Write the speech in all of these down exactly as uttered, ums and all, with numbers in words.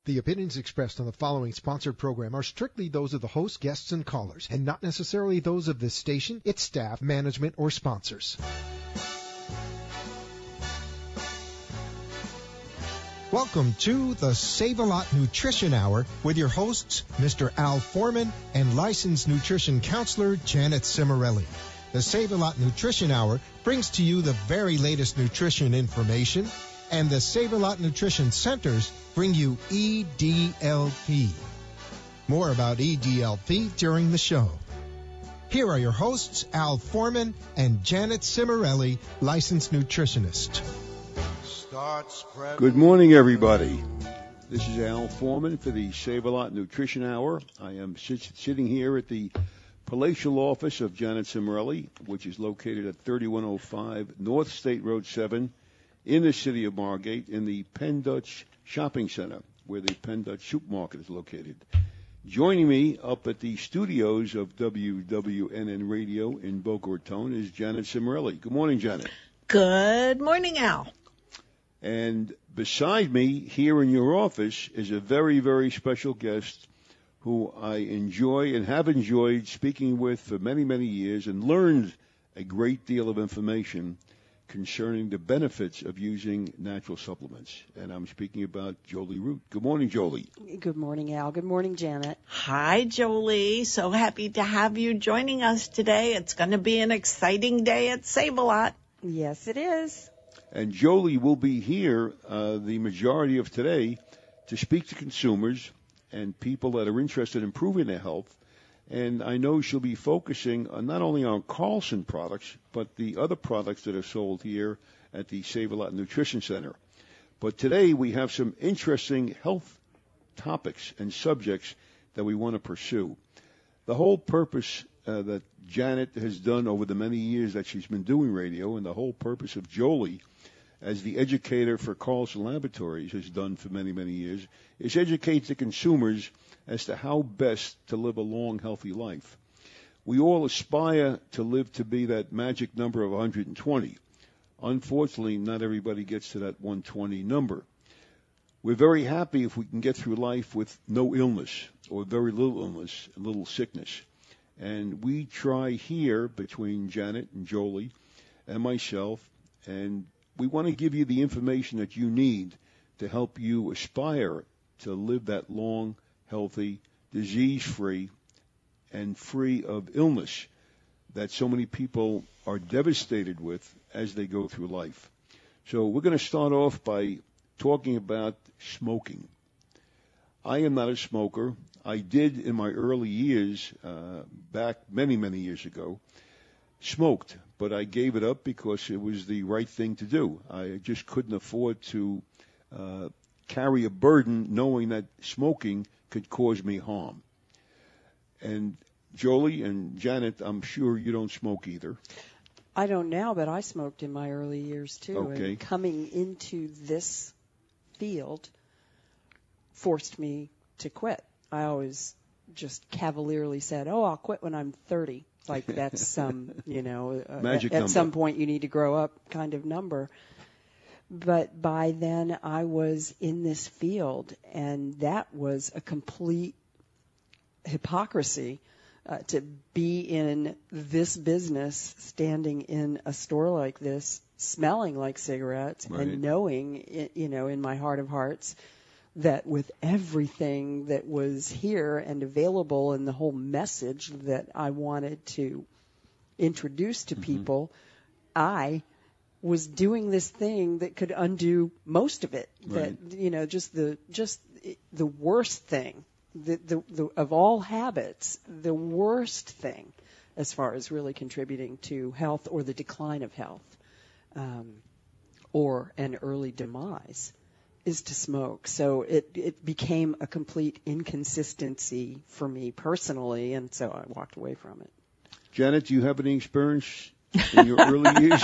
The opinions expressed on the following sponsored program are strictly those of the host, guests, and callers, and not necessarily those of this station, its staff, management, or sponsors. Welcome to the Save-A-Lot Nutrition Hour with your hosts, Mister Al Foreman and licensed nutrition counselor Janet Cimarelli. The Save-A-Lot Nutrition Hour brings to you the very latest nutrition information, and the Save-A-Lot Nutrition Centers bring you E D L P. More about E D L P during the show. Here are your hosts, Al Foreman and Janet Cimarelli, licensed nutritionist. Good morning, everybody. This is Al Foreman for the Save-A-Lot Nutrition Hour. I am sit- sitting here at the palatial office of Janet Cimarelli, which is located at thirty-one oh five North State Road seven in the city of Margate in the Penn Dutch Shopping Center, where the Penn Dutch Supermarket is located. Joining me up at the studios of W W N N Radio in Boca Raton is Janet Cimarelli. Good morning, Janet. Good morning, Al. And beside me here in your office is a very, very special guest who I enjoy and have enjoyed speaking with for many, many years and learned a great deal of information concerning the benefits of using natural supplements. And I'm speaking about Jolie Root. Good morning, Jolie. Good morning, Al. Good morning, Janet. Hi, Jolie. So happy to have you joining us today. It's going to be an exciting day at Save-A-Lot. Yes, it is. And Jolie will be here uh, the majority of today to speak to consumers and people that are interested in improving their health. And I know she'll be focusing on not only on Carlson products, but the other products that are sold here at the Save-A-Lot Nutrition Center. But today we have some interesting health topics and subjects that we want to pursue. The whole purpose uh, that Janet has done over the many years that she's been doing radio, and the whole purpose of Jolie as the educator for Carlson Laboratories has done for many, many years, is educate the consumers as to how best to live a long, healthy life. We all aspire to live to be that magic number of one hundred twenty. Unfortunately, not everybody gets to that one hundred twenty number. We're very happy if we can get through life with no illness or very little illness, a little sickness. And we try here between Janet and Jolie and myself, and we want to give you the information that you need to help you aspire to live that long, healthy, disease-free, and free of illness that so many people are devastated with as they go through life. So we're going to start off by talking about smoking. I am not a smoker. I did in my early years, uh, back many, many years ago, smoked, but I gave it up because it was the right thing to do. I just couldn't afford to uh, carry a burden knowing that smoking could cause me harm. And Jolie and Janet, I'm sure you don't smoke either. I don't now, but I smoked in my early years, too. Okay. And coming into this field forced me to quit. I always just cavalierly said, oh, I'll quit when I'm thirty. Like that's some, you know, uh, Magic at, number. At some point you need to grow up kind of number. But by then I was in this field, and that was a complete hypocrisy uh, to be in this business, standing in a store like this, smelling like cigarettes, right, and knowing, you know, in my heart of hearts, that with everything that was here and available and the whole message that I wanted to introduce to mm-hmm. people, I was doing this thing that could undo most of it. Right. That, you know, just the just the worst thing, the, the, the of all habits, the worst thing as far as really contributing to health or the decline of health, um, or an early demise, is to smoke. So it, it became a complete inconsistency for me personally, and so I walked away from it. Janet, do you have any experience in your early years?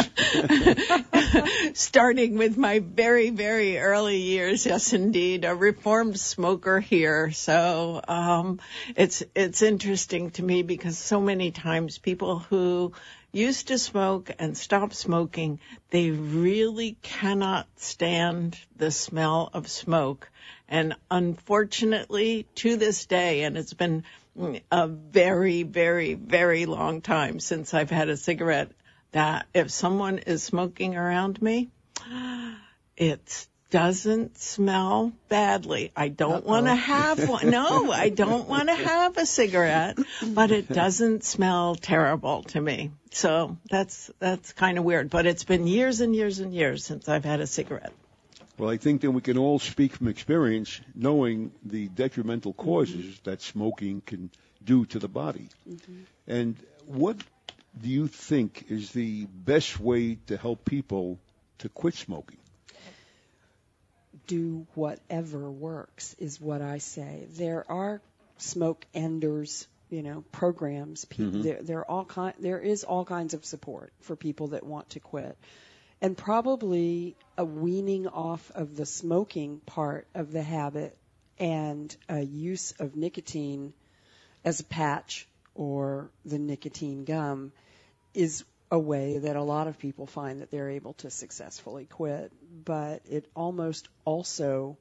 Starting with my very, very early years, yes, indeed, a reformed smoker here. So um, it's it's interesting to me because so many times people who used to smoke and stopped smoking, they really cannot stand the smell of smoke. And unfortunately, to this day, and it's been a very, very, very long time since I've had a cigarette, that if someone is smoking around me, it doesn't smell badly. I don't want to have one. No, I don't want to have a cigarette, but it doesn't smell terrible to me. So that's that's kind of weird. But it's been years and years and years since I've had a cigarette. Well, I think that we can all speak from experience, knowing the detrimental causes mm-hmm. that smoking can do to the body. Mm-hmm. And what do you think is the best way to help people to quit smoking? Do whatever works is what I say. There are smoke enders, you know, programs. People, mm-hmm. there, there are all kind. There is all kinds of support for people that want to quit, and probably a weaning off of the smoking part of the habit and a use of nicotine as a patch or the nicotine gum is a way that a lot of people find that they're able to successfully quit. But it almost also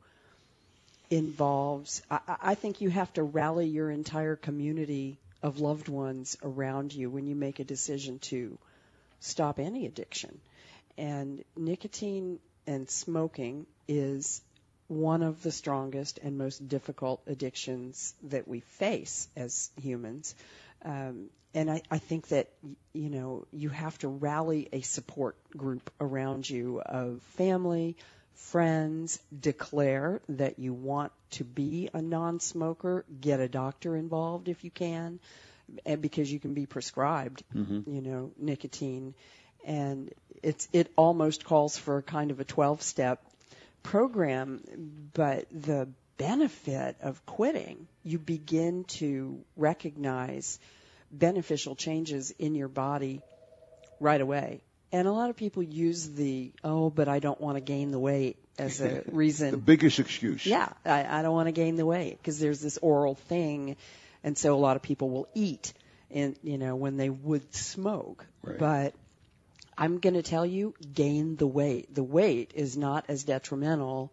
involves, I, I think you have to rally your entire community of loved ones around you when you make a decision to stop any addiction. And nicotine and smoking is one of the strongest and most difficult addictions that we face as humans. Um, and I, I think that, you know, you have to rally a support group around you of family, friends, declare that you want to be a non-smoker, get a doctor involved if you can, and because you can be prescribed, mm-hmm. you know, nicotine. And it's it almost calls for kind of a twelve-step program, but the benefit of quitting, you begin to recognize beneficial changes in your body right away. And a lot of people use the, oh, but I don't want to gain the weight as a reason. The biggest excuse. Yeah, I, I don't want to gain the weight because there's this oral thing. And so a lot of people will eat, in, you know, when they would smoke. Right. But I'm going to tell you, gain the weight. The weight is not as detrimental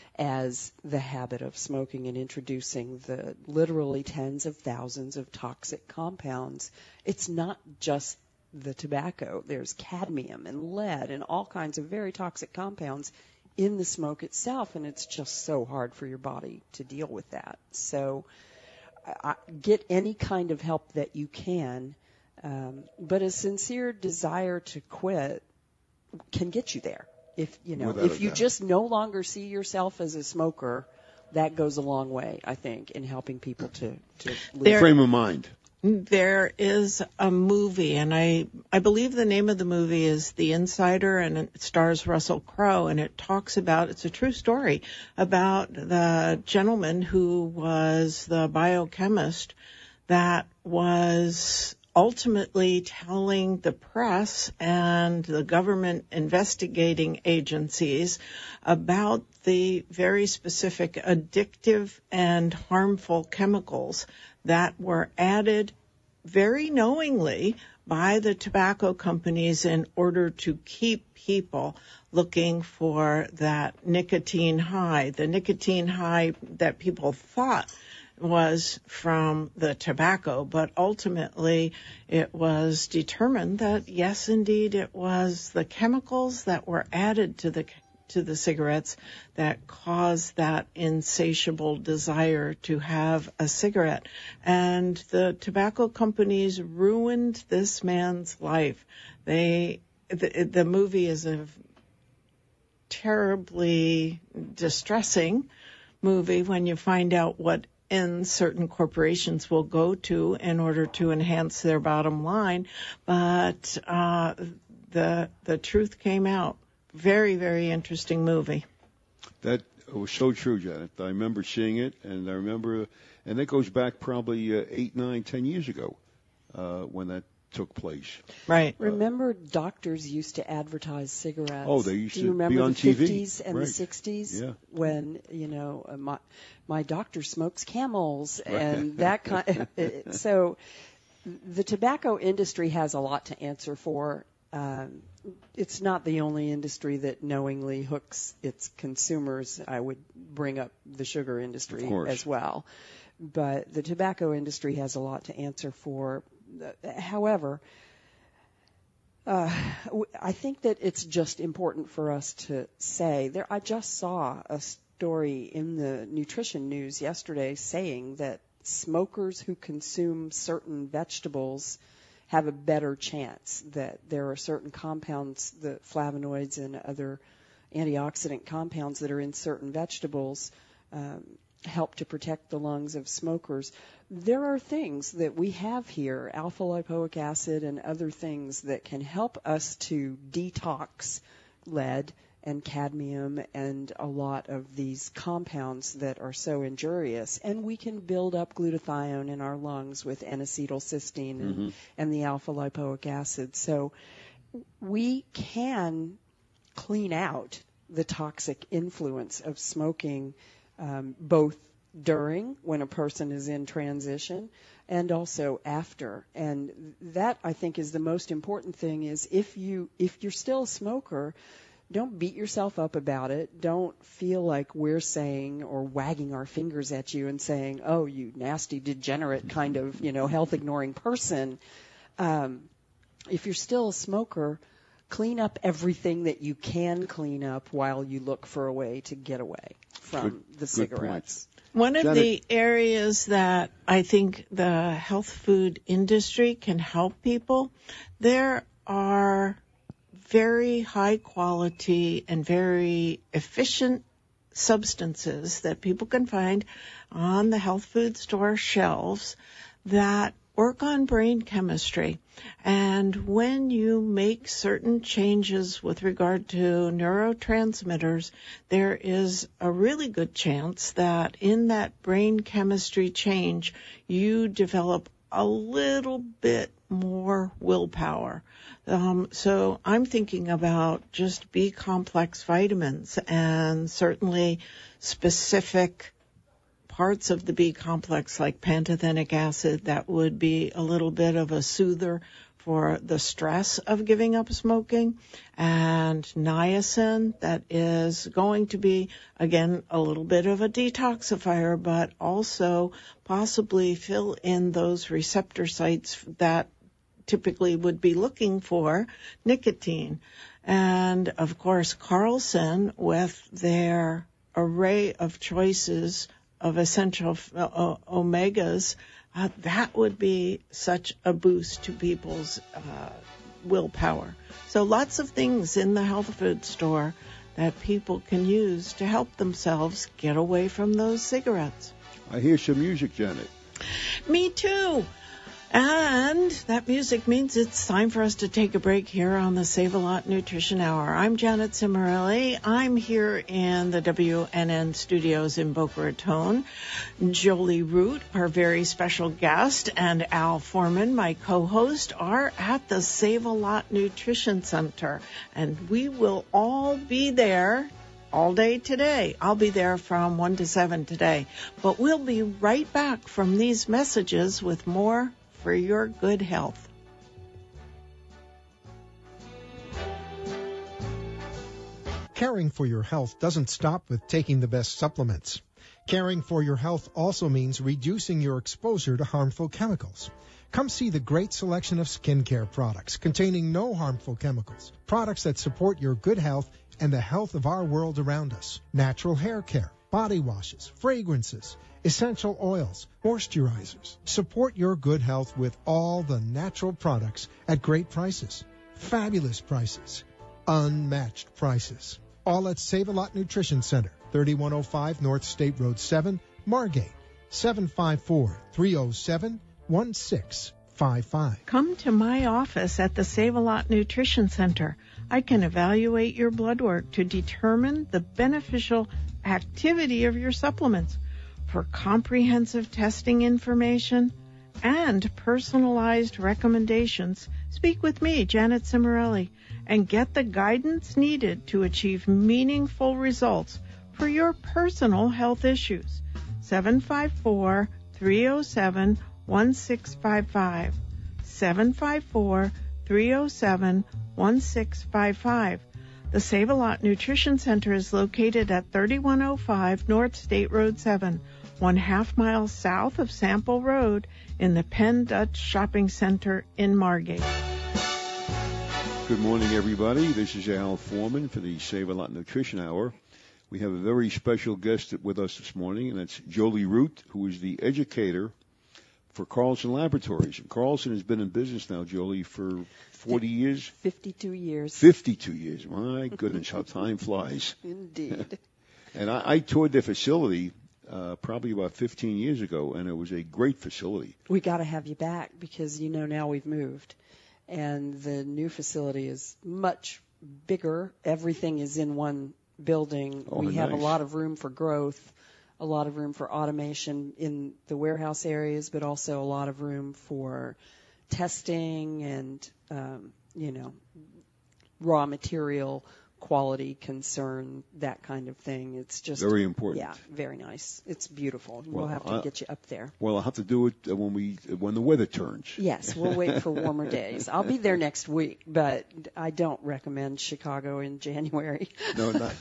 as the habit of smoking and introducing the literally tens of thousands of toxic compounds. It's not just the tobacco. There's cadmium and lead and all kinds of very toxic compounds in the smoke itself, and it's just so hard for your body to deal with that. So uh, get any kind of help that you can, um, but a sincere desire to quit can get you there. If you know, Without if you doubt. just no longer see yourself as a smoker, that goes a long way, I think, in helping people to to live. Frame of mind. There is a movie, and I I believe the name of the movie is The Insider, and it stars Russell Crowe, and it talks about, it's a true story, about the gentleman who was the biochemist that was ultimately telling the press and the government investigating agencies about the very specific addictive and harmful chemicals that were added very knowingly by the tobacco companies in order to keep people looking for that nicotine high, the nicotine high that people thought was from the tobacco, but ultimately it was determined that yes, indeed, it was the chemicals that were added to the to the cigarettes that caused that insatiable desire to have a cigarette. And the tobacco companies ruined this man's life. They the, the movie is a terribly distressing movie when you find out what and certain corporations will go to in order to enhance their bottom line. But uh, the the truth came out. Very, very interesting movie. That was so true, Janet. I remember seeing it, and I remember, and that goes back probably uh, eight, nine, ten years ago uh, when that took place. Right. Remember, doctors used to advertise cigarettes. Oh, they used Do you to remember be on the T V. fifties and Right. the sixties Yeah. when, you know, uh, my my doctor smokes Camels Right. and that kind. So the tobacco industry has a lot to answer for. Um, it's not the only industry that knowingly hooks its consumers. I would bring up the sugar industry as well. But the tobacco industry has a lot to answer for. However, uh, I think that it's just important for us to say, there. I just saw a story in the nutrition news yesterday saying that smokers who consume certain vegetables have a better chance, that there are certain compounds, the flavonoids and other antioxidant compounds that are in certain vegetables um, help to protect the lungs of smokers. There are things that we have here, alpha lipoic acid and other things that can help us to detox lead and cadmium and a lot of these compounds that are so injurious. And we can build up glutathione in our lungs with N-acetylcysteine and, mm-hmm. and the alpha lipoic acid. So we can clean out the toxic influence of smoking um, both during, when a person is in transition, and also after. And that, I think, is the most important thing, is if you if you're still a smoker, don't beat yourself up about it. Don't feel like we're saying or wagging our fingers at you and saying, oh, you nasty, degenerate kind of, you know, health-ignoring person. Um, if you're still a smoker, clean up everything that you can clean up while you look for a way to get away from good, the cigarettes. One of the areas that I think the health food industry can help people, there are very high quality and very efficient substances that people can find on the health food store shelves that work on brain chemistry. And when you make certain changes with regard to neurotransmitters, there is a really good chance that in that brain chemistry change, you develop a little bit more willpower. Um, so I'm thinking about just B-complex vitamins and certainly specific parts of the B-complex like pantothenic acid that would be a little bit of a soother for the stress of giving up smoking, and niacin that is going to be, again, a little bit of a detoxifier, but also possibly fill in those receptor sites that typically would be looking for nicotine. And, of course, Carlson, with their array of choices of essential uh, omegas, uh, that would be such a boost to people's uh, willpower. So lots of things in the health food store that people can use to help themselves get away from those cigarettes. I hear some music, Janet. Me too. And that music means it's time for us to take a break here on the Save-A-Lot Nutrition Hour. I'm Janet Cimarelli. I'm here in the W N N studios in Boca Raton. Jolie Root, our very special guest, and Al Foreman, my co-host, are at the Save-A-Lot Nutrition Center. And we will all be there all day today. I'll be there from one to seven today. But we'll be right back from these messages with more for your good health. Caring for your health doesn't stop with taking the best supplements. Caring for your health also means reducing your exposure to harmful chemicals. Come see the great selection of skincare products containing no harmful chemicals, products that support your good health and the health of our world around us. Natural hair care, body washes, fragrances, essential oils, moisturizers. Support your good health with all the natural products at great prices. Fabulous prices. Unmatched prices. All at Save-A-Lot Nutrition Center, thirty-one oh five North State Road seven, Margate, seven five four, three oh seven, one six five five. Come to my office at the Save-A-Lot Nutrition Center. I can evaluate your blood work to determine the beneficial activity of your supplements. For comprehensive testing information and personalized recommendations, speak with me, Janet Cimarelli, and get the guidance needed to achieve meaningful results for your personal health issues. seven five four, three oh seven, one six five five. seven five four, three oh seven, one six five five. The Save-A-Lot Nutrition Center is located at thirty-one oh five North State Road seven, one half mile south of Sample Road in the Penn Dutch Shopping Center in Margate. Good morning, everybody. This is Al Foreman for the Save-A-Lot Nutrition Hour. We have a very special guest with us this morning, and that's Jolie Root, who is the educator for Carlson Laboratories. And Carlson has been in business now, Jolie, for forty years? fifty-two years. fifty-two years. My goodness, how time flies. Indeed. And I, I toured their facility uh, probably about fifteen years ago, and it was a great facility. We got to have you back because, you know, now we've moved. And the new facility is much bigger. Everything is in one building. Oh, we nice. have a lot of room for growth, a lot of room for automation in the warehouse areas, but also a lot of room for testing and, um, you know, raw material quality concern, that kind of thing. It's just very important. Yeah, very nice. It's beautiful. Well, we'll have to I, get you up there. Well, I'll have to do it when we when the weather turns. Yes, we'll wait for warmer days. I'll be there next week, but I don't recommend Chicago in January. No, not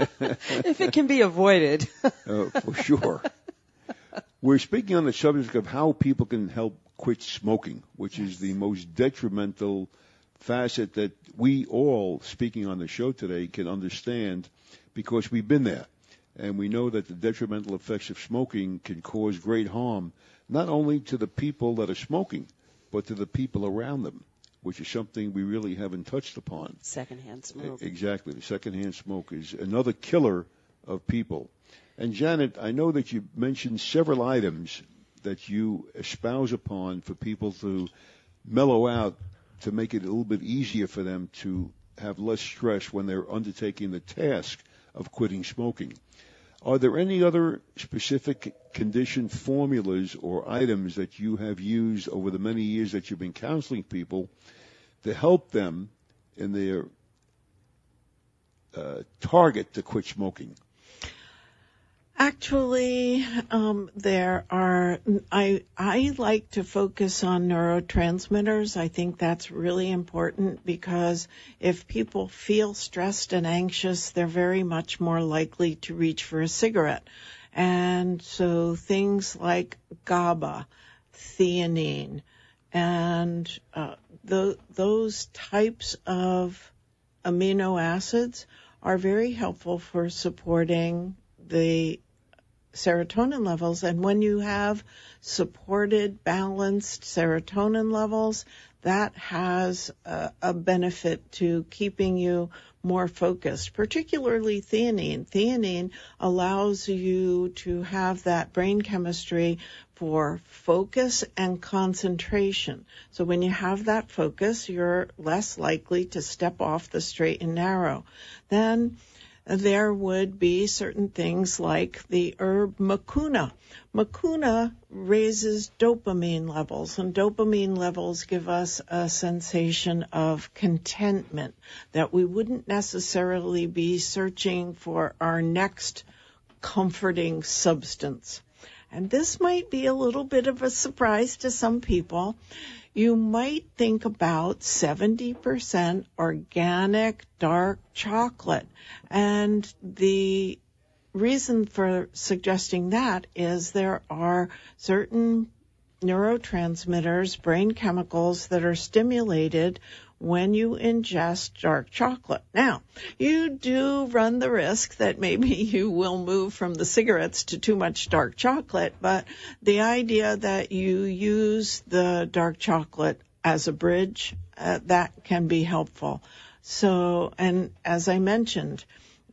if it can be avoided. uh, for sure. We're speaking on the subject of how people can help quit smoking, which yes. is the most detrimental facet that we all, speaking on the show today, can understand because we've been there. And we know that the detrimental effects of smoking can cause great harm, not only to the people that are smoking, but to the people around them, which is something we really haven't touched upon. Secondhand smoke. Exactly. The secondhand smoke is another killer of people. And Janet, I know that you mentioned several items that you espouse upon for people to mellow out, to make it a little bit easier for them to have less stress when they're undertaking the task of quitting smoking. Are there any other specific condition formulas or items that you have used over the many years that you've been counseling people to help them in their uh, target to quit smoking? Actually, um, there are, I, I like to focus on neurotransmitters. I think that's really important because if people feel stressed and anxious, they're very much more likely to reach for a cigarette. And so things like GABA, theanine, and uh, the, those types of amino acids are very helpful for supporting the serotonin levels. And when you have supported, balanced serotonin levels, that has a, a benefit to keeping you more focused, particularly theanine. Theanine allows you to have that brain chemistry for focus and concentration. So when you have that focus, you're less likely to step off the straight and narrow. Then there would be certain things like the herb mucuna. Mucuna raises dopamine levels, and dopamine levels give us a sensation of contentment that we wouldn't necessarily be searching for our next comforting substance. And this might be a little bit of a surprise to some people. You might think about seventy percent organic dark chocolate. And the reason for suggesting that is there are certain neurotransmitters, brain chemicals that are stimulated when you ingest dark chocolate. Now, you do run the risk that maybe you will move from the cigarettes to too much dark chocolate, but the idea that you use the dark chocolate as a bridge, uh, that can be helpful. So, and as I mentioned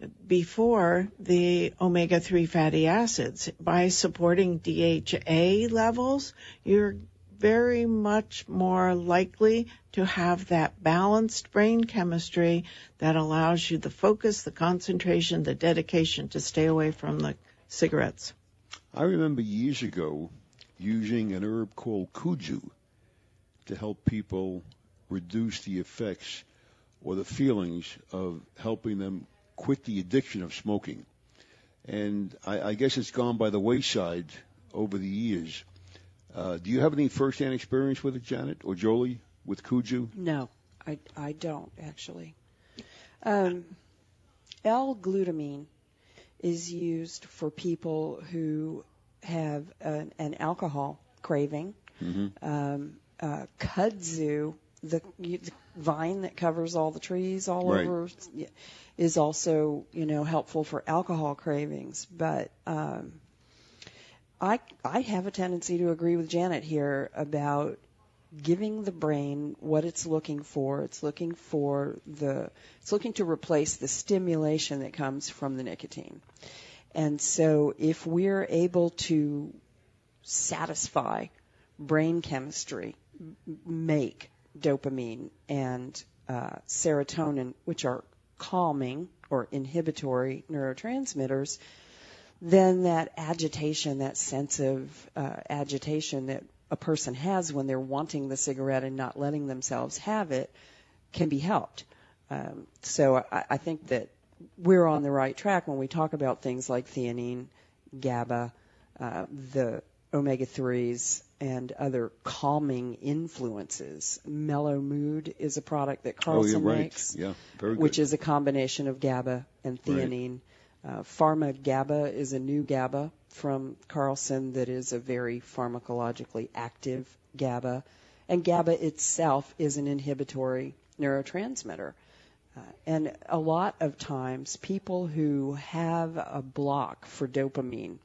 before, the omega three fatty acids, by supporting D H A levels, you're very much more likely to have that balanced brain chemistry that allows you the focus, the concentration, the dedication to stay away from the cigarettes. I remember years ago using an herb called kuju to help people reduce the effects or the feelings of helping them quit the addiction of smoking. And I, I guess it's gone by the wayside over the years. Uh, do you have any first-hand experience with it, Janet or Jolie, with Kuju? No, I, I don't, actually. Um, L-glutamine is used for people who have an, an alcohol craving. Mm-hmm. Um, uh, kudzu, the, the vine that covers all the trees all Right. over, is also, you know, helpful for alcohol cravings. But um, I I have a tendency to agree with Janet here about giving the brain what it's looking for. It's looking for the it's looking to replace the stimulation that comes from the nicotine. And so if we're able to satisfy brain chemistry, make dopamine and uh, serotonin, which are calming or inhibitory neurotransmitters, then that agitation, that sense of uh, agitation that a person has when they're wanting the cigarette and not letting themselves have it can be helped. Um, so I, I think that we're on the right track when we talk about things like theanine, GABA, uh, the omega threes, and other calming influences. Mellow Mood is a product that Carlson oh, you're right. makes, yeah, very good. which is a combination of GABA and theanine. Right. Uh, Pharma GABA is a new GABA from Carlson that is a very pharmacologically active GABA. And GABA itself is an inhibitory neurotransmitter. Uh, and a lot of times people who have a block for dopamine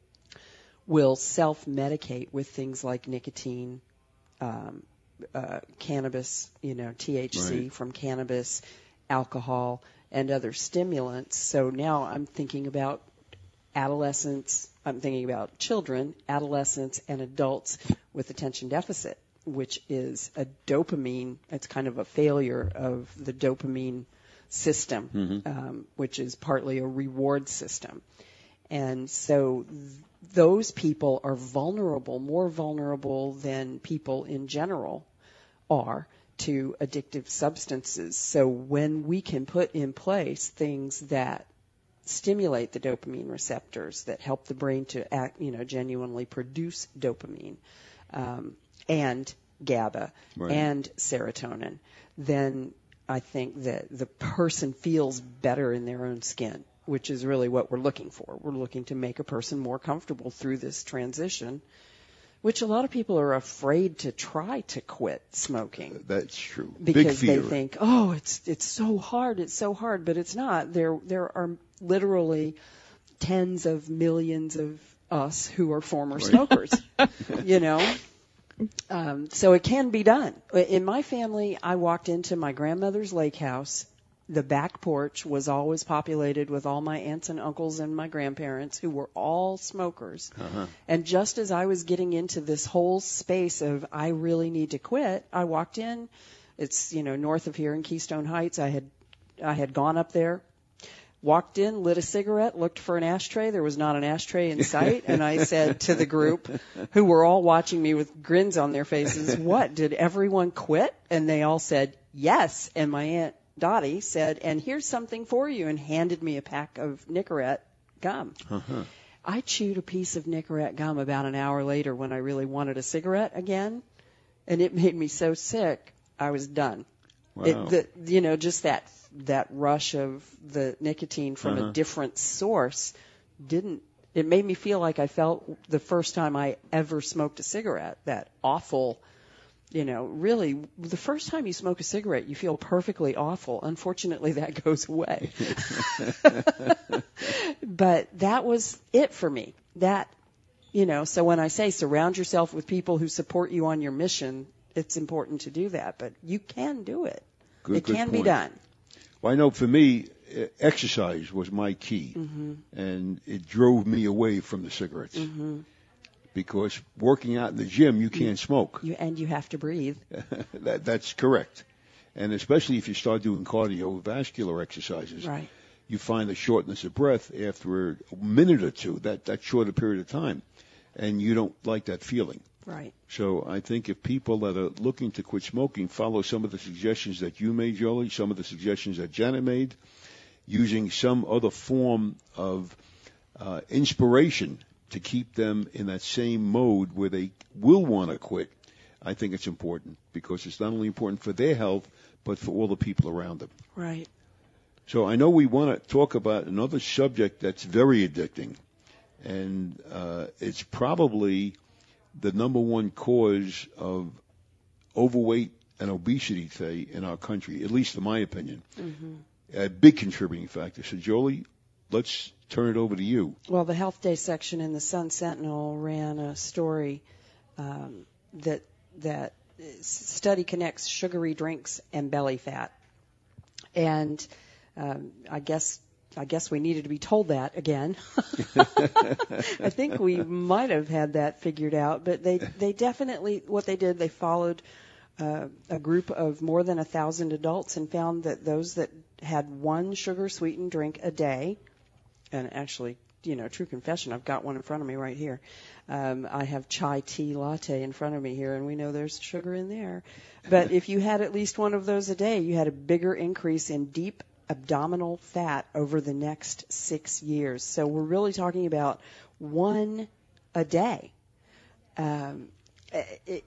will self-medicate with things like nicotine, um, uh, cannabis, you know, T H C right. from cannabis, alcohol, and other stimulants. So now I'm thinking about adolescents, I'm thinking about children, adolescents, and adults with attention deficit, which is a dopamine, it's kind of a failure of the dopamine system, mm-hmm. um, which is partly a reward system. And so th- those people are vulnerable, more vulnerable than people in general are to addictive substances. So when we can put in place things that stimulate the dopamine receptors, that help the brain to act, you know, genuinely produce dopamine, um, and GABA right. and serotonin, then I think that the person feels better in their own skin, which is really what we're looking for. We're looking to make a person more comfortable through this transition, which a lot of people are afraid to try to quit smoking. That's true. Because Big fear. they think, oh, it's it's so hard, it's so hard, but it's not. There there are literally tens of millions of us who are former right. smokers, you know. Um, so it can be done. In my family, I walked into my grandmother's lake house. The back porch was always populated with all my aunts and uncles and my grandparents who were all smokers. Uh-huh. And just as I was getting into this whole space of I really need to quit, I walked in. It's, you know, north of here in Keystone Heights. I had I had gone up there, walked in, lit a cigarette, looked for an ashtray. There was not an ashtray in sight. And I said to the group, who were all watching me with grins on their faces, what, did everyone quit? And they all said, yes. And my aunt Dottie said, and here's something for you, and handed me a pack of Nicorette gum. Uh-huh. I chewed a piece of Nicorette gum about an hour later when I really wanted a cigarette again, and it made me so sick, I was done. Wow. It, the, you know, just that that rush of the nicotine from uh-huh. a different source didn't, it made me feel like I felt the first time I ever smoked a cigarette, that awful, you know, really, the first time you smoke a cigarette, you feel perfectly awful. Unfortunately, that goes away. But that was it for me. That, you know, so when I say surround yourself with people who support you on your mission, it's important to do that. But you can do it. Good, it good can point. be done. Well, I know for me, exercise was my key, Mm-hmm. and it drove me away from the cigarettes. Mm-hmm. Because working out in the gym, you can't smoke. You, and you have to breathe. that, that's correct. And especially if you start doing cardiovascular exercises, Right. you find a shortness of breath after a minute or two, that, that shorter period of time, and you don't like that feeling. Right. So I think if people that are looking to quit smoking follow some of the suggestions that you made, Jolie, some of the suggestions that Janet made, using some other form of uh, inspiration to keep them in that same mode where they will want to quit, I think it's important because it's not only important for their health, but for all the people around them. Right. So I know we want to talk about another subject that's very addicting, and uh, it's probably the number one cause of overweight and obesity today in our country, at least in my opinion. Mm-hmm. A big contributing factor. So, Jolie, let's turn it over to you. Well, the Health Day section in the Sun Sentinel ran a story um, that that study connects sugary drinks and belly fat, and um, I guess I guess we needed to be told that again. I think we might have had that figured out, but they they definitely what they did they followed uh, a group of more than a thousand adults and found that those that had one sugar sweetened drink a day. And actually, you know, true confession, I've got one in front of me right here. Um, I have chai tea latte in front of me here, and we know there's sugar in there. But if you had at least one of those a day, you had a bigger increase in deep abdominal fat over the next six years. So we're really talking about one a day. Um, it,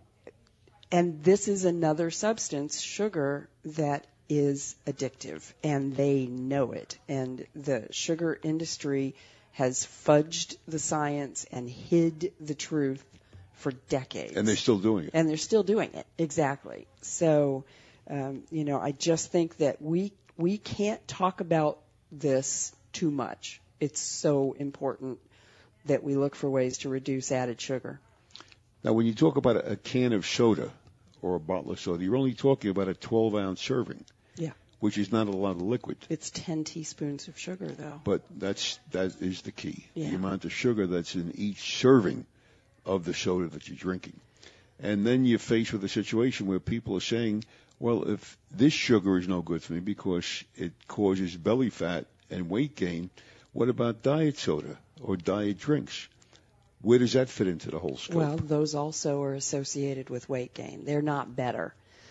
and this is another substance, sugar, that is addictive, and they know it. And the sugar industry has fudged the science and hid the truth for decades. And they're still doing it. And they're still doing it, exactly. So, um, you know, I just think that we we can't talk about this too much. It's so important that we look for ways to reduce added sugar. Now, when you talk about a, a can of soda or a bottle of soda, you're only talking about a twelve-ounce serving. Yeah. Which is not a lot of liquid. It's ten teaspoons of sugar, though. But that's that is the key. Yeah. The amount of sugar that's in each serving of the soda that you're drinking. And then you're faced with a situation where people are saying, well, if this sugar is no good for me because it causes belly fat and weight gain, what about diet soda or diet drinks? Where does that fit into the whole scope? Well, those also are associated with weight gain. They're not better.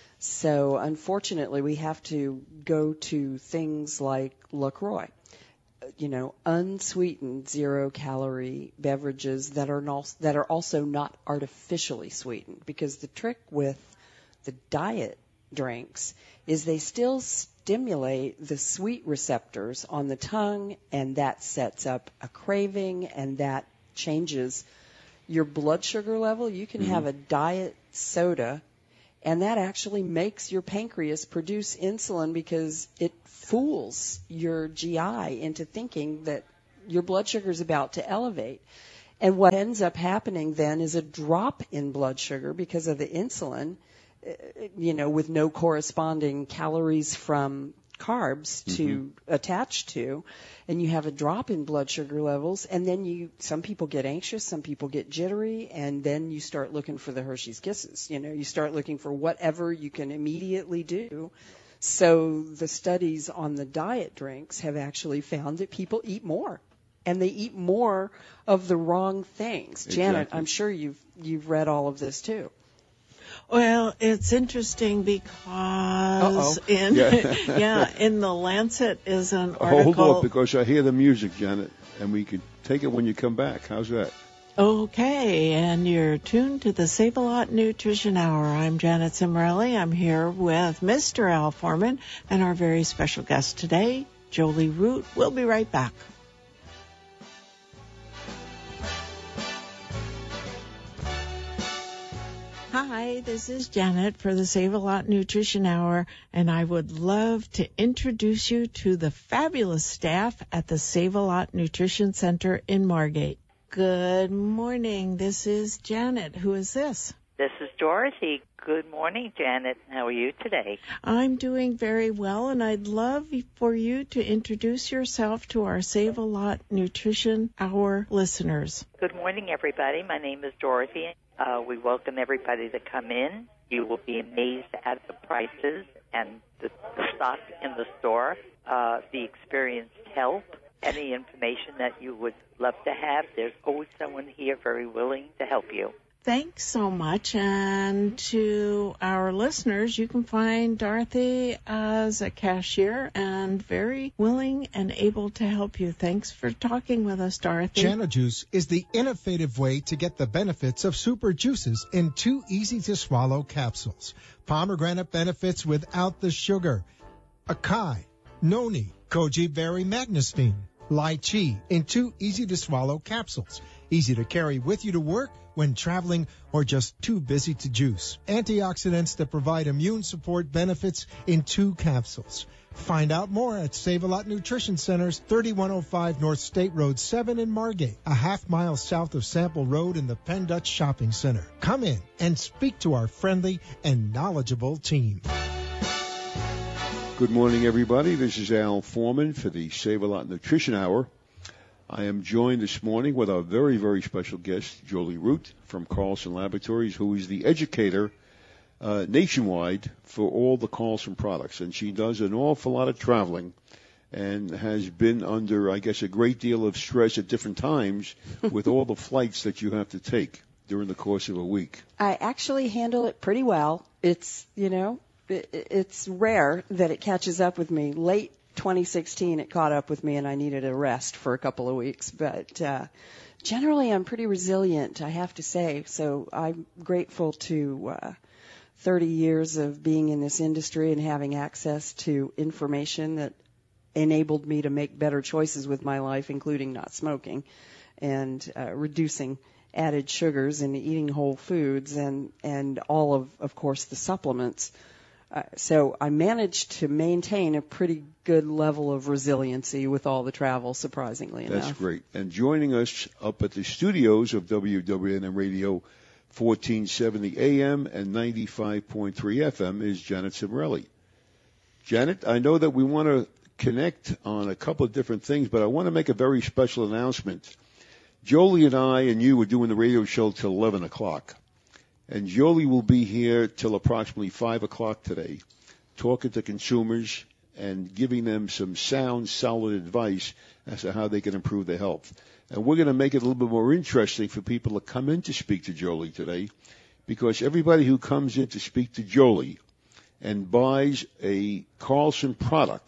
So, unfortunately, we have to go to things like LaCroix, you know, unsweetened zero-calorie beverages that are not, that are also not artificially sweetened. Because the trick with the diet drinks is they still stimulate the sweet receptors on the tongue, and that sets up a craving, and that changes your blood sugar level. You can mm-hmm. have a diet soda, and that actually makes your pancreas produce insulin because it fools your G I into thinking that your blood sugar is about to elevate. And what ends up happening then is a drop in blood sugar because of the insulin, you know, with no corresponding calories from carbs to mm-hmm. attach to, and you have a drop in blood sugar levels, and then you some people get anxious, some people get jittery, and then you start looking for the Hershey's Kisses. You know, you start looking for whatever you can immediately do. So the studies on the diet drinks have actually found that people eat more, and they eat more of the wrong things. Exactly. Janet, I'm sure you've you've read all of this too. Well, it's interesting because in yeah. yeah, in the Lancet is an article. Hold on, because I hear the music, Janet, and we can take it when you come back. How's that? Okay, and you're tuned to the Save-A-Lot Nutrition Hour. I'm Janet Cimarelli. I'm here with Mister Al Foreman and our very special guest today, Jolie Root. We'll be right back. Hi, this is Janet for the Save-A-Lot Nutrition Hour, and I would love to introduce you to the fabulous staff at the Save-A-Lot Nutrition Center in Margate. Good morning. This is Janet. Who is this? This is Dorothy. Good morning, Janet. How are you today? I'm doing very well, and I'd love for you to introduce yourself to our Save-A-Lot Nutrition Hour listeners. Good morning, everybody. My name is Dorothy. Uh, we welcome everybody to come in. You will be amazed at the prices and the, the stock in the store, uh, the experienced help, any information that you would love to have. There's always someone here very willing to help you. Thanks so much. And to our listeners, you can find Dorothy as a cashier and very willing and able to help you. Thanks for talking with us, Dorothy. Jana Juice is the innovative way to get the benefits of super juices in two easy-to-swallow capsules. Pomegranate benefits without the sugar. Acai, noni, goji berry magnesine, lychee in two easy-to-swallow capsules. Easy to carry with you to work, when traveling, or just too busy to juice. Antioxidants that provide immune support benefits in two capsules. Find out more at Save-A-Lot Nutrition Centers, thirty-one oh five North State Road seven in Margate, a half mile south of Sample Road in the Penn Dutch Shopping Center. Come in and speak to our friendly and knowledgeable team. Good morning, everybody. This is Al Foreman for the Save-A-Lot Nutrition Hour. I am joined this morning with our very, very special guest, Jolie Root from Carlson Laboratories, who is the educator uh, nationwide for all the Carlson products. And she does an awful lot of traveling and has been under, I guess, a great deal of stress at different times with all the flights that you have to take during the course of a week. I actually handle it pretty well. It's, you know, it, it's rare that it catches up with me. Late twenty sixteen, it caught up with me, and I needed a rest for a couple of weeks. But uh, generally, I'm pretty resilient, I have to say. So I'm grateful to uh, thirty years of being in this industry and having access to information that enabled me to make better choices with my life, including not smoking and uh, reducing added sugars and eating whole foods and, and all of, of course, the supplements. Uh, so I managed to maintain a pretty good level of resiliency with all the travel, surprisingly enough. That's great. And joining us up at the studios of W W N M Radio fourteen seventy A M and ninety-five point three F M is Janet Cimarelli. Janet, I know that we want to connect on a couple of different things, but I want to make a very special announcement. Jolie and I and you were doing the radio show till eleven o'clock. And Jolie will be here till approximately five o'clock today, talking to consumers and giving them some sound, solid advice as to how they can improve their health. And we're going to make it a little bit more interesting for people to come in to speak to Jolie today, because everybody who comes in to speak to Jolie and buys a Carlson product,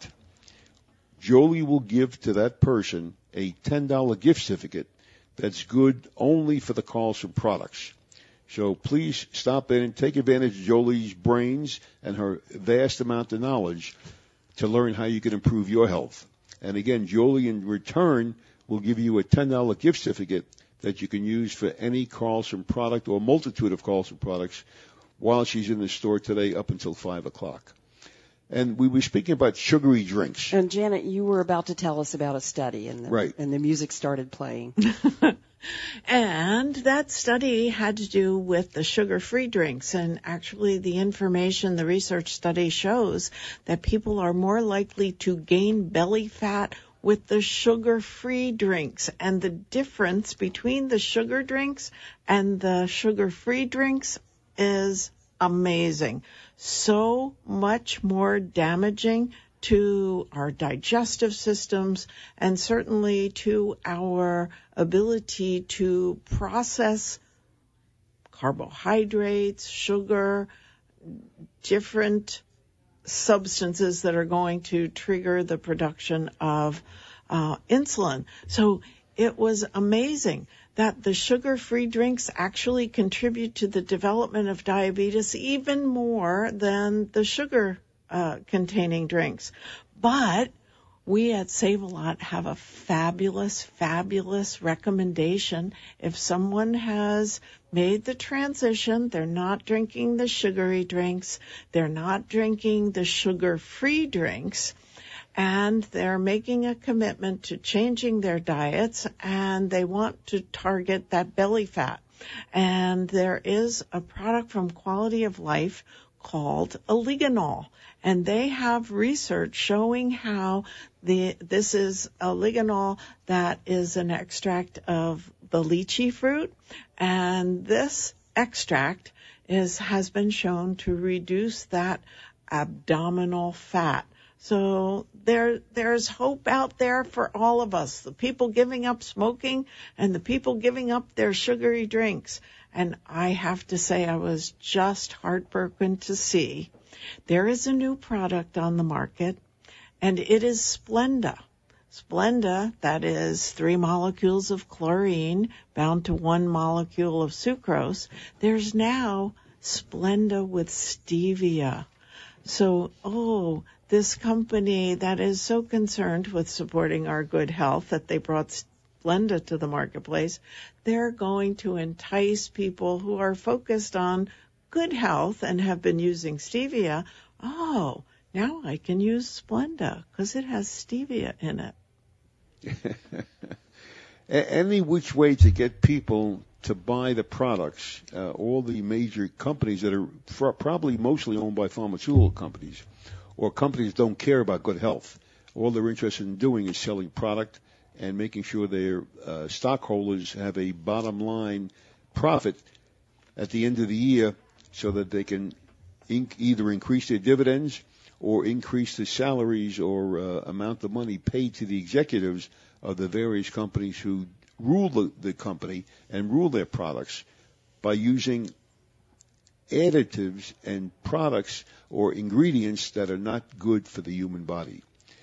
Jolie will give to that person a ten dollars gift certificate that's good only for the Carlson products. So please stop in and take advantage of Jolie's brains and her vast amount of knowledge to learn how you can improve your health. And again, Jolie in return will give you a ten dollars gift certificate that you can use for any Carlson product or multitude of Carlson products while she's in the store today up until five o'clock. And we were speaking about sugary drinks. And Janet, you were about to tell us about a study, and the, right. and the music started playing. And that study had to do with the sugar-free drinks. And actually the information, the research study shows that people are more likely to gain belly fat with the sugar-free drinks. And the difference between the sugar drinks and the sugar-free drinks is amazing. So much more damaging to our digestive systems and certainly to our ability to process carbohydrates, sugar, different substances that are going to trigger the production of uh, insulin. So it was amazing that the sugar-free drinks actually contribute to the development of diabetes even more than the sugar Uh, containing drinks. But we at Save-A-Lot have a fabulous, fabulous recommendation. If someone has made the transition, they're not drinking the sugary drinks, they're not drinking the sugar-free drinks, and they're making a commitment to changing their diets, and they want to target that belly fat. And there is a product from Quality of Life called Oliganol. And they have research showing how the this is Oliganol that is an extract of the lychee fruit. And this extract is has been shown to reduce that abdominal fat. So there, there's hope out there for all of us, the people giving up smoking and the people giving up their sugary drinks. And I have to say I was just heartbroken to see there is a new product on the market, and it is Splenda. Splenda, that is three molecules of chlorine bound to one molecule of sucrose. There's now Splenda with stevia. So, oh, this company that is so concerned with supporting our good health that they brought Splenda to the marketplace, they're going to entice people who are focused on good health and have been using stevia. Oh, now I can use Splenda because it has stevia in it. Any which way to get people to buy the products, uh, all the major companies that are fr- probably mostly owned by pharmaceutical companies or companies that don't care about good health. All they're interested in doing is selling product and making sure their uh, stockholders have a bottom line profit at the end of the year so that they can inc- either increase their dividends or increase the salaries or uh, amount of money paid to the executives of the various companies who rule the, the company and rule their products by using additives and products or ingredients that are not good for the human body.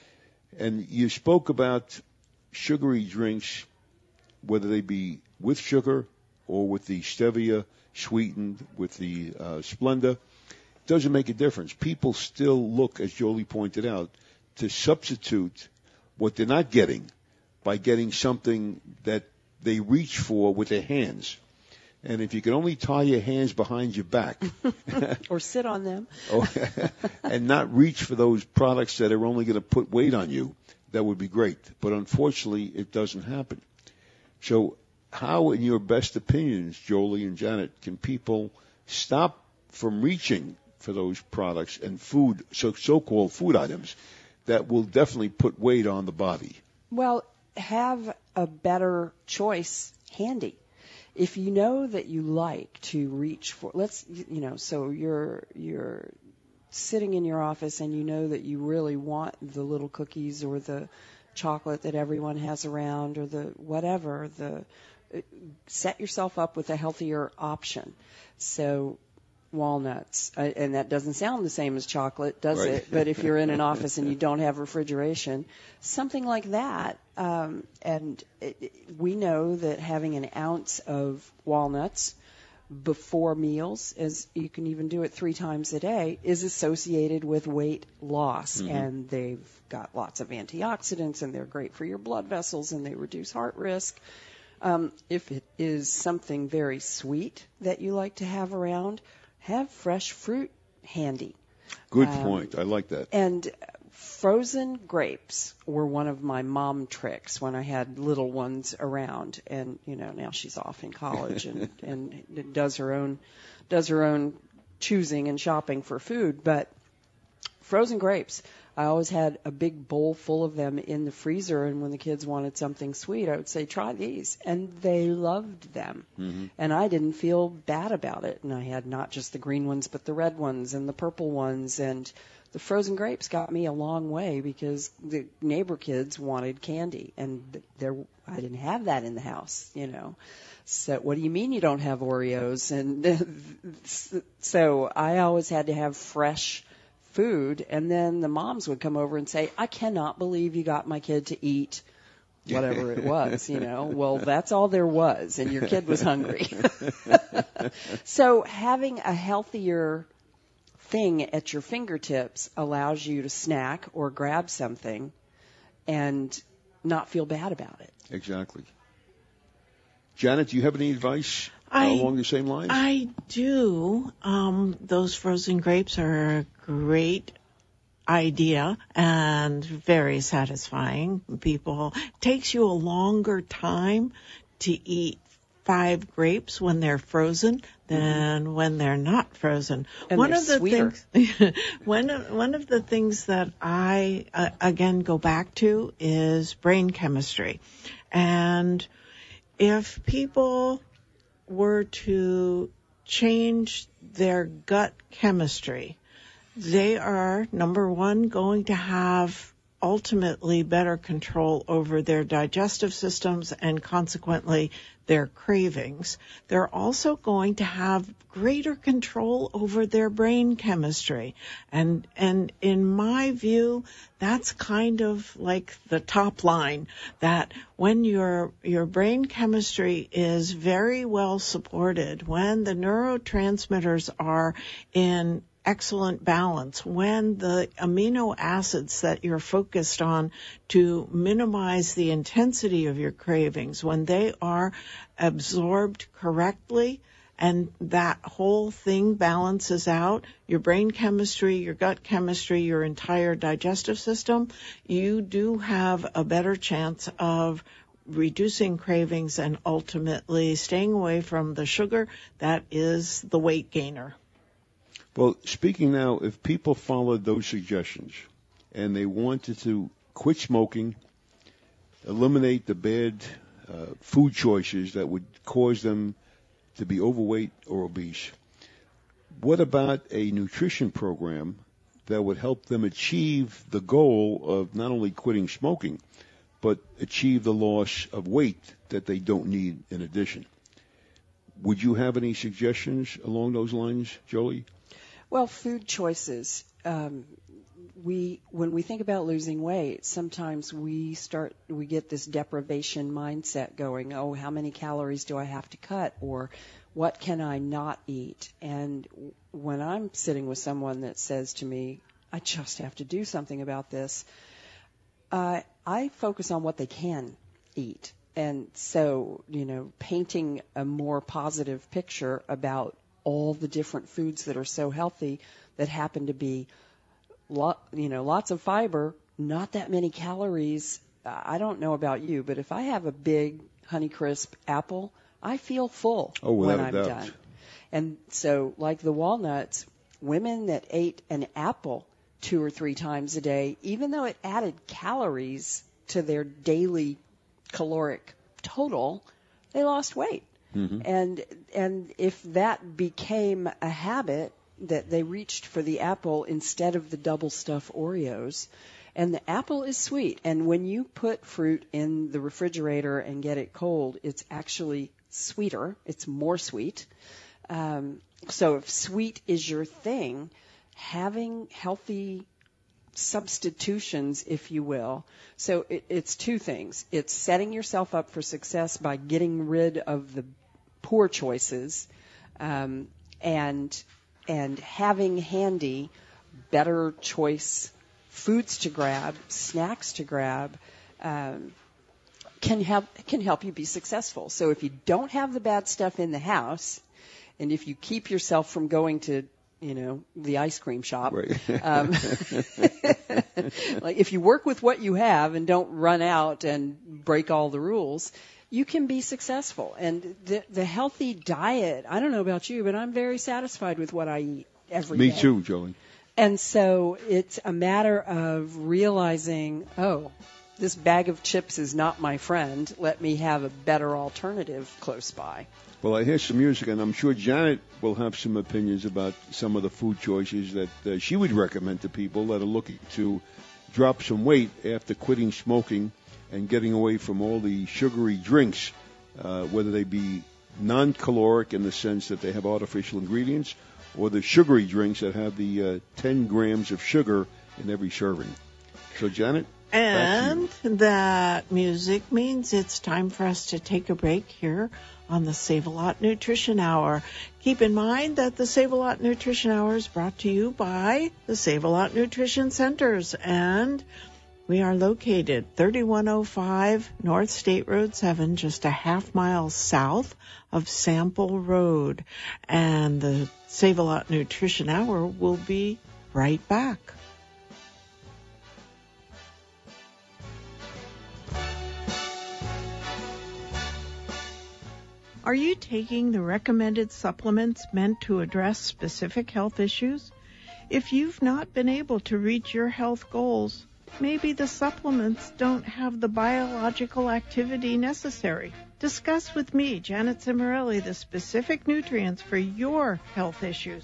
And you spoke about sugary drinks, whether they be with sugar or with the stevia sweetened with the uh, Splenda. Doesn't make a difference. People still look, as Jolie pointed out, to substitute what they're not getting by getting something that they reach for with their hands. And if you can only tie your hands behind your back or sit on them and not reach for those products that are only going to put weight on you, that would be great. But unfortunately, it doesn't happen. So how, in your best opinions, Jolie and Janet, can people stop from reaching for those products and food, so so-called food items that will definitely put weight on the body? Well, have a better choice handy. If you know that you like to reach for, let's, you know, so you're you're sitting in your office and you know that you really want the little cookies or the chocolate that everyone has around or the whatever, the set yourself up with a healthier option. So walnuts, uh, and that doesn't sound the same as chocolate, does right. it? But if you're in an office and you don't have refrigeration, something like that. Um, and it, it, we know that having an ounce of walnuts before meals, as you can even do it three times a day, is associated with weight loss. Mm-hmm. And they've got lots of antioxidants, and they're great for your blood vessels, and they reduce heart risk. Um, if it is something very sweet that you like to have around, have fresh fruit handy. Good um, point. I like that. And frozen grapes were one of my mom tricks when I had little ones around. And, you know, now she's off in college and, and does her own does her own choosing and shopping for food. But frozen grapes, I always had a big bowl full of them in the freezer, and when the kids wanted something sweet, I would say, try these. And they loved them. Mm-hmm. And I didn't feel bad about it. And I had not just the green ones, but the red ones and the purple ones. And the frozen grapes got me a long way because the neighbor kids wanted candy. And there, I didn't have that in the house, you know. So what do you mean you don't have Oreos? And so I always had to have fresh food, and then the moms would come over and say, I cannot believe you got my kid to eat whatever it was, you know. Well, that's all there was, and your kid was hungry. So having a healthier thing at your fingertips allows you to snack or grab something and not feel bad about it. Exactly. Janet, do you have any advice I, along the same lines? I do. Um, those frozen grapes are a great idea and very satisfying. People, it takes you a longer time to eat five grapes when they're frozen than mm-hmm. when they're not frozen. And one they're of the sweeter. things, one of, one of the things that I uh, again go back to is brain chemistry, and if people were to change their gut chemistry, They are, number one, going to have ultimately better control over their digestive systems and consequently their cravings. They're also going to have greater control over their brain chemistry. And and in my view, that's kind of like the top line, that when your your brain chemistry is very well supported, when the neurotransmitters are in excellent balance, when the amino acids that you're focused on to minimize the intensity of your cravings, when they are absorbed correctly and that whole thing balances out, your brain chemistry, your gut chemistry, your entire digestive system, you do have a better chance of reducing cravings and ultimately staying away from the sugar that is the weight gainer. Well, speaking now, if people followed those suggestions and they wanted to quit smoking, eliminate the bad uh, food choices that would cause them to be overweight or obese, what about a nutrition program that would help them achieve the goal of not only quitting smoking, but achieve the loss of weight that they don't need in addition? Would you have any suggestions along those lines, Jolie? Well, food choices. Um, we, when we think about losing weight, sometimes we start, we get this deprivation mindset going. Oh, how many calories do I have to cut? Or what can I not eat? And when I'm sitting with someone that says to me, I just have to do something about this, uh, I focus on what they can eat. And so, you know, painting a more positive picture about all the different foods that are so healthy that happen to be, lot, you know, lots of fiber, not that many calories. I don't know about you, but if I have a big Honeycrisp apple, I feel full oh, when without I'm a doubt. done. And so, like the walnuts, women that ate an apple two or three times a day, even though it added calories to their daily caloric total, they lost weight. Mm-hmm. And and if that became a habit, that they reached for the apple instead of the double stuff Oreos, and the apple is sweet, and when you put fruit in the refrigerator and get it cold, it's actually sweeter, it's more sweet. Um, so if sweet is your thing, having healthy substitutions, if you will. So it, it's two things. It's setting yourself up for success by getting rid of the poor choices, um, and and having handy better choice foods to grab, snacks to grab, um, can help can help you be successful. So if you don't have the bad stuff in the house, and if you keep yourself from going to, you know, the ice cream shop, right. um, like if you work with what you have and don't run out and break all the rules, you can be successful. And the, the healthy diet, I don't know about you, but I'm very satisfied with what I eat every Me day. Me too, Jolie. And so it's a matter of realizing, oh, this bag of chips is not my friend. Let me have a better alternative close by. Well, I hear some music, and I'm sure Janet will have some opinions about some of the food choices that uh, she would recommend to people that are looking to drop some weight after quitting smoking and getting away from all the sugary drinks, uh, whether they be non-caloric in the sense that they have artificial ingredients, or the sugary drinks that have the uh, ten grams of sugar in every serving. So, Janet? And that music means it's time for us to take a break here on the Save-A-Lot Nutrition Hour. Keep in mind that the Save-A-Lot Nutrition Hour is brought to you by the Save-A-Lot Nutrition Centers, and we are located thirty-one oh five North State Road seven, just a half mile south of Sample Road. And the Save-A-Lot Nutrition Hour will be right back. Are you taking the recommended supplements meant to address specific health issues? If you've not been able to reach your health goals, maybe the supplements don't have the biological activity necessary. Discuss with me, Janet Cimarelli, the specific nutrients for your health issues.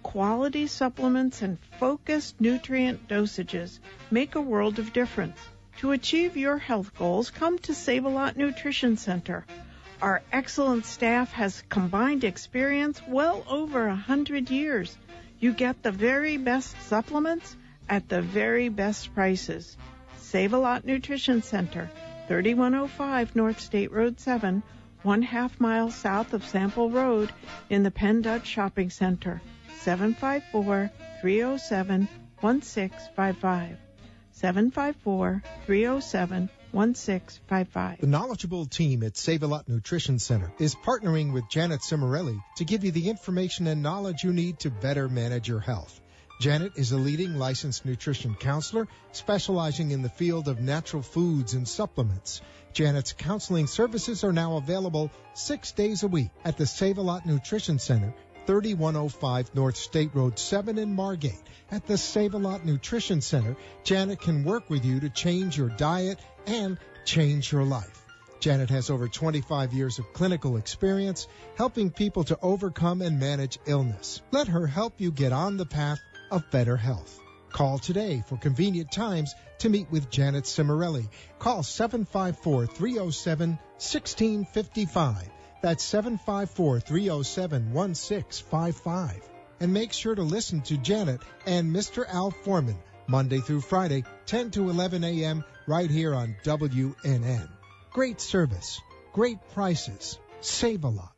quality supplements and focused nutrient dosages make a world of difference. To achieve your health goals, come to Save-A-Lot Nutrition Center. Our excellent staff has combined experience well over a hundred years. You get the very best supplements at the very best prices. Save-A-Lot Nutrition Center, thirty-one oh five North State Road seven, one half mile south of Sample Road in the Penn Dutch Shopping Center, seven five four, three oh seven, one six five five, seven five four, three oh seven, one six five five. The knowledgeable team at Save-A-Lot Nutrition Center is partnering with Janet Cimarelli to give you the information and knowledge you need to better manage your health. Janet is a leading licensed nutrition counselor specializing in the field of natural foods and supplements. Janet's counseling services are now available six days a week at the Save-A-Lot Nutrition Center, thirty-one oh five North State Road seven in Margate. At the Save-A-Lot Nutrition Center, Janet can work with you to change your diet and change your life. Janet has over twenty-five years of clinical experience helping people to overcome and manage illness. Let her help you get on the path of better health. Call today for convenient times to meet with Janet Cimarelli. Call seven five four, three oh seven, one six five five. That's seven five four, three oh seven, one six five five. And make sure to listen to Janet and Mister Al Foreman Monday through Friday, ten to eleven a.m. right here on W N N. Great service, great prices, save a lot.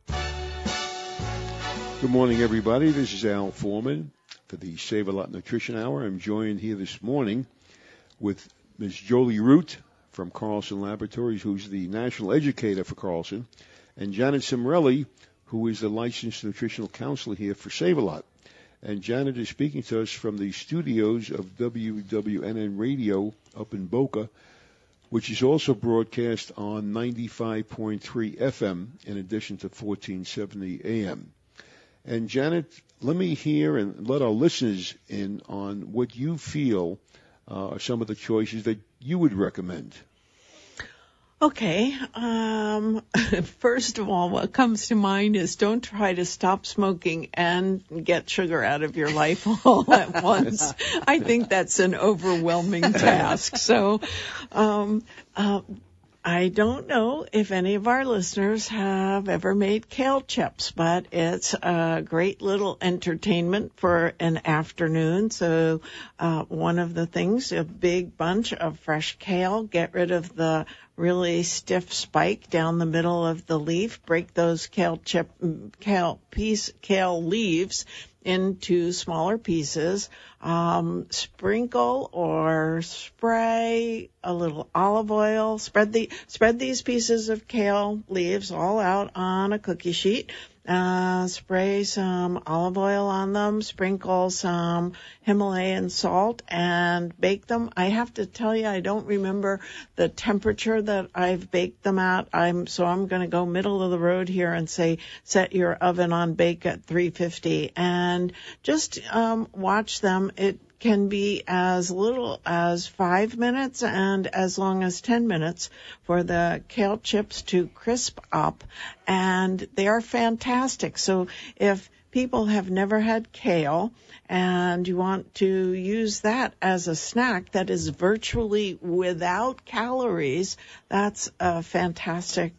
Good morning, everybody. This is Al Foreman for the Save-A-Lot Nutrition Hour. I'm joined here this morning with Miz Jolie Root from Carlson Laboratories, who's the national educator for Carlson, and Janet Cimarelli, who is the licensed nutritional counselor here for Save-A-Lot. And Janet is speaking to us from the studios of W W N N Radio up in Boca, which is also broadcast on ninety-five point three F M in addition to fourteen seventy A M. And Janet, let me hear and let our listeners in on what you feel uh, are some of the choices that you would recommend. Okay. Um, first of all, what comes to mind is don't try to stop smoking and get sugar out of your life all at once. I think that's an overwhelming task. So, um, uh, I don't know if any of our listeners have ever made kale chips, but it's a great little entertainment for an afternoon. So uh, one of the things, a big bunch of fresh kale, get rid of the really stiff spike down the middle of the leaf, break those kale chip, kale piece, kale leaves into smaller pieces, um, sprinkle or spray a little olive oil, spread the, spread these pieces of kale leaves all out on a cookie sheet, uh, spray some olive oil on them, sprinkle some Himalayan salt and bake them. I have to tell you, I don't remember the temperature that I've baked them at. I'm, so I'm going to go middle of the road here and say, set your oven on bake at three fifty and just, um, watch them. It can be as little as five minutes and as long as ten minutes for the kale chips to crisp up, and they are fantastic. So if people have never had kale and you want to use that as a snack that is virtually without calories, that's a fantastic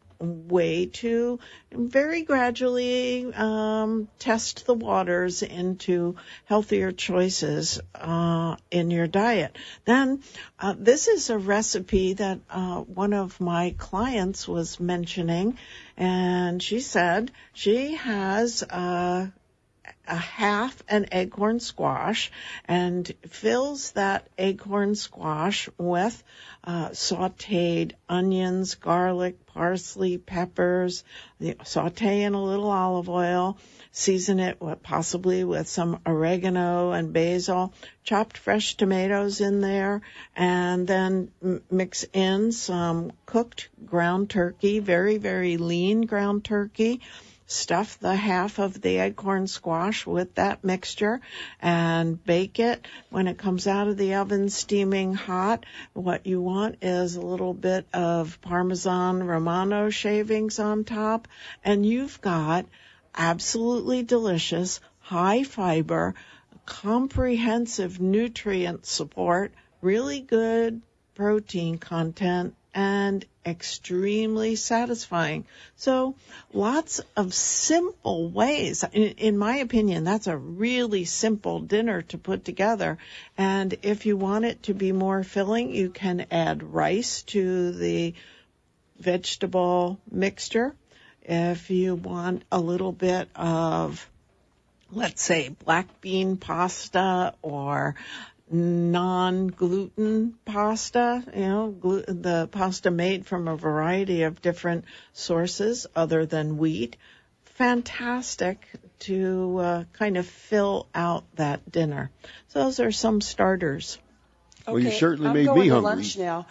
way to very gradually um, test the waters into healthier choices uh, in your diet. Then uh, this is a recipe that uh, one of my clients was mentioning, and she said she has uh, a half an acorn squash and fills that acorn squash with uh, sauteed onions, garlic, parsley, peppers, saute in a little olive oil, season it with, possibly with some oregano and basil, chopped fresh tomatoes in there, and then m- mix in some cooked ground turkey, very, very lean ground turkey. Stuff the half of the acorn squash with that mixture and bake it. When it comes out of the oven steaming hot, what you want is a little bit of Parmesan Romano shavings on top, and you've got absolutely delicious high fiber, comprehensive nutrient support, really good protein content, and extremely satisfying. So lots of simple ways. In, in my opinion, that's a really simple dinner to put together. And if you want it to be more filling, you can add rice to the vegetable mixture. If you want a little bit of, let's say, black bean pasta or non-gluten pasta, you know, glu- the pasta made from a variety of different sources other than wheat, fantastic to uh, kind of fill out that dinner. So those are some starters. Well, you Okay, certainly I'm made going me to hungry. lunch now.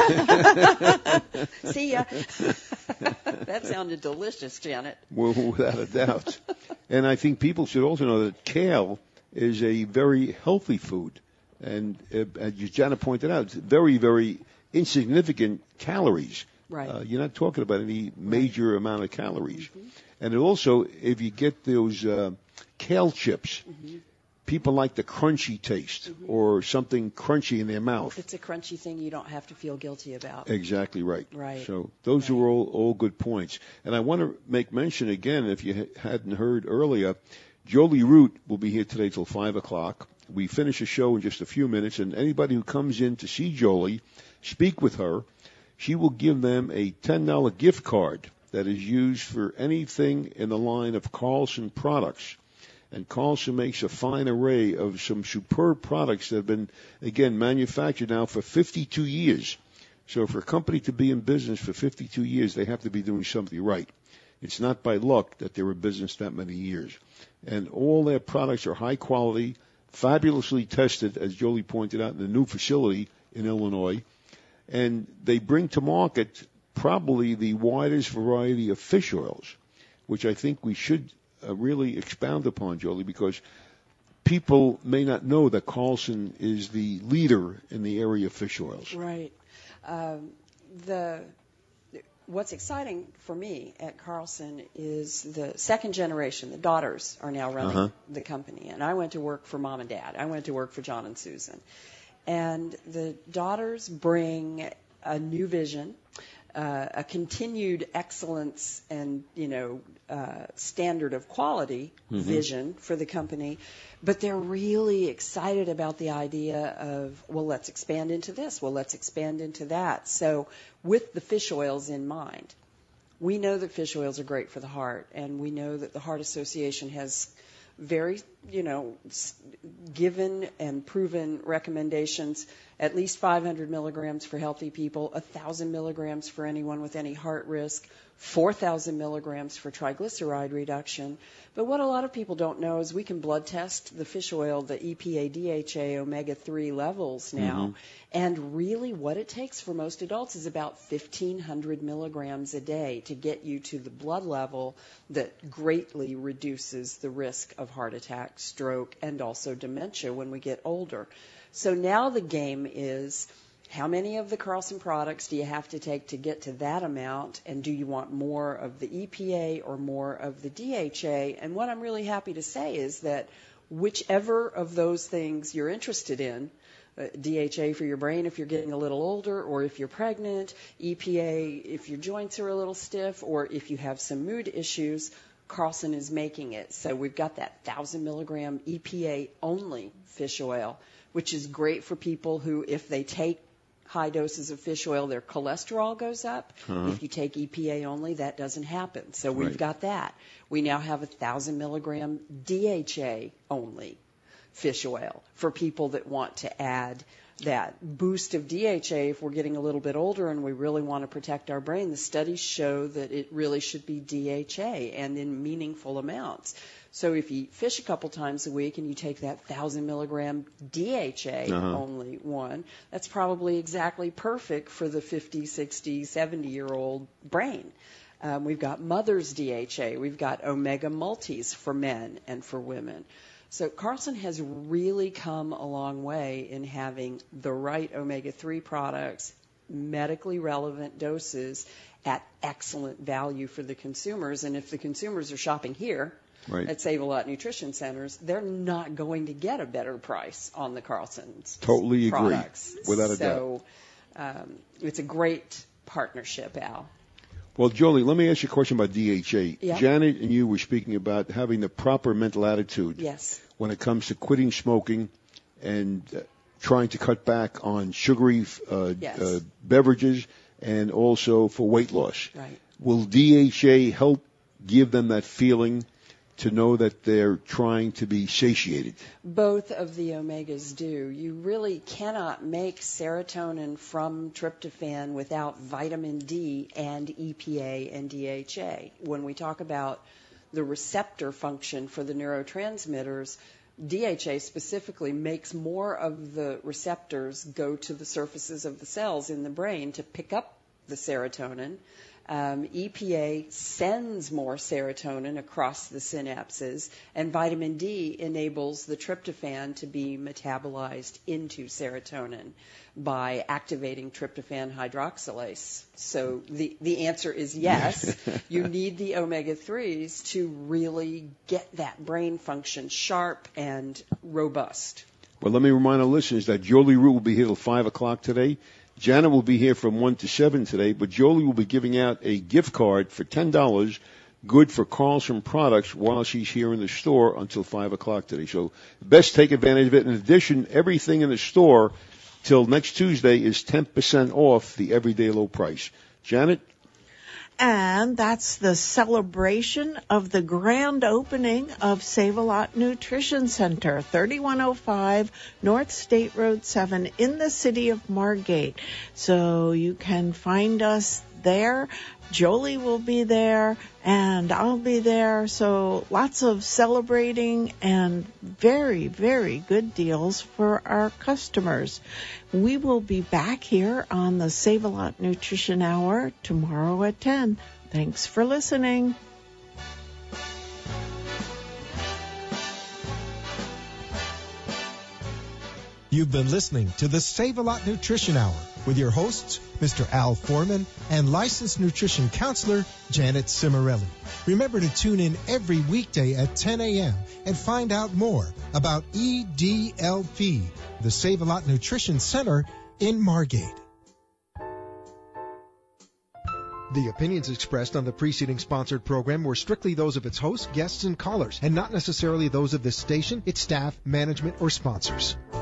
See ya. That sounded delicious, Janet. Well, without a doubt. And I think people should also know that kale is a very healthy food. And uh, as Janet pointed out, it's very, very insignificant calories. Right. Uh, you're not talking about any major right. amount of calories. Mm-hmm. And it also, if you get those uh, kale chips, mm-hmm. people like the crunchy taste mm-hmm. or something crunchy in their mouth. If it's a crunchy thing, you don't have to feel guilty about. Exactly right. Right. So those right. are all, all good points. And I want to make mention again, if you ha- hadn't heard earlier, Jolie Root will be here today till five o'clock. We finish the show in just a few minutes, and anybody who comes in to see Jolie, speak with her, she will give them a ten dollars gift card that is used for anything in the line of Carlson products. And Carlson makes a fine array of some superb products that have been, again, manufactured now for fifty-two years. So for a company to be in business for fifty-two years, they have to be doing something right. It's not by luck that they're in business that many years. And all their products are high quality, fabulously tested, as Jolie pointed out, in the new facility in Illinois. And they bring to market probably the widest variety of fish oils, which I think we should uh, really expound upon, Jolie, because people may not know that Carlson is the leader in the area of fish oils. Right. Um, the What's exciting for me at Carlson is the second generation. The daughters are now running uh-huh. the company. And I went to work for mom and dad. I went to work for John and Susan. And the daughters bring a new vision, uh, a continued excellence and, you know, uh, standard of quality mm-hmm. vision for the company. But they're really excited about the idea of, well, let's expand into this. Well, let's expand into that. So with the fish oils in mind, we know that fish oils are great for the heart, and we know that the Heart Association has very, you know, given and proven recommendations, at least five hundred milligrams for healthy people, one thousand milligrams for anyone with any heart risk, four thousand milligrams for triglyceride reduction. But what a lot of people don't know is we can blood test the fish oil, the E P A, D H A, omega three levels now. Mm-hmm. And really what it takes for most adults is about fifteen hundred milligrams a day to get you to the blood level that greatly reduces the risk of heart attack, stroke, and also dementia when we get older. So now the game is, how many of the Carlson products do you have to take to get to that amount? And do you want more of the E P A or more of the D H A? And what I'm really happy to say is that whichever of those things you're interested in, uh, D H A for your brain if you're getting a little older, or if you're pregnant, E P A if your joints are a little stiff, or if you have some mood issues, Carlson is making it. So we've got that one thousand milligram E P A only fish oil, which is great for people who, if they take high doses of fish oil, their cholesterol goes up. Uh-huh. If you take E P A only, that doesn't happen. So we've right. got that. We now have a one thousand milligram D H A only fish oil for people that want to add that boost of D H A if we're getting a little bit older and we really want to protect our brain. The studies show that it really should be D H A and in meaningful amounts. So if you fish a couple times a week and you take that one thousand milligram D H A uh-huh. only one, that's probably exactly perfect for the fifty, sixty, seventy-year-old brain. Um, we've got Mother's D H A. We've got Omega Multis for men and for women. So Carlson has really come a long way in having the right omega three products medically relevant doses at excellent value for the consumers. And if the consumers are shopping here right. at Save-A-Lot Nutrition Centers, they're not going to get a better price on the Carlson's totally products. Agree, without a so, doubt. So um, it's a great partnership, Al. Well, Jolie, let me ask you a question about D H A. Yeah. Janet and you were speaking about having the proper mental attitude yes. when it comes to quitting smoking and uh, trying to cut back on sugary uh, yes. uh, beverages and also for weight loss. Right. Will D H A help give them that feeling to know that they're trying to be satiated? Both of the omegas do. You really cannot make serotonin from tryptophan without vitamin D and E P A and D H A. When we talk about the receptor function for the neurotransmitters, D H A specifically makes more of the receptors go to the surfaces of the cells in the brain to pick up the serotonin. Um, E P A sends more serotonin across the synapses, and vitamin D enables the tryptophan to be metabolized into serotonin by activating tryptophan hydroxylase. So the, the answer is yes. You need the omega threes to really get that brain function sharp and robust. Well, let me remind our listeners that Jolie Roux will be here till five o'clock today. Janet will be here from one to seven today, but Jolie will be giving out a gift card for ten dollars, good for Carlson products, while she's here in the store until five o'clock today. So best take advantage of it. In addition, everything in the store till next Tuesday is ten percent off the everyday low price. Janet? And that's the celebration of the grand opening of Save-A-Lot Nutrition Center, thirty-one oh five North State Road seven in the city of Margate. So you can find us there. Jolie will be there, and I'll be there. So lots of celebrating and very, very good deals for our customers. We will be back here on the Save-A-Lot Nutrition Hour tomorrow at ten. Thanks for listening. You've been listening to the Save-A-Lot Nutrition Hour with your hosts, Mister Al Foreman and licensed nutrition counselor Janet Cimarelli. Remember to tune in every weekday at ten a.m. and find out more about E D L P, the Save-A-Lot Nutrition Center in Margate. The opinions expressed on the preceding sponsored program were strictly those of its hosts, guests, and callers, and not necessarily those of this station, its staff, management, or sponsors.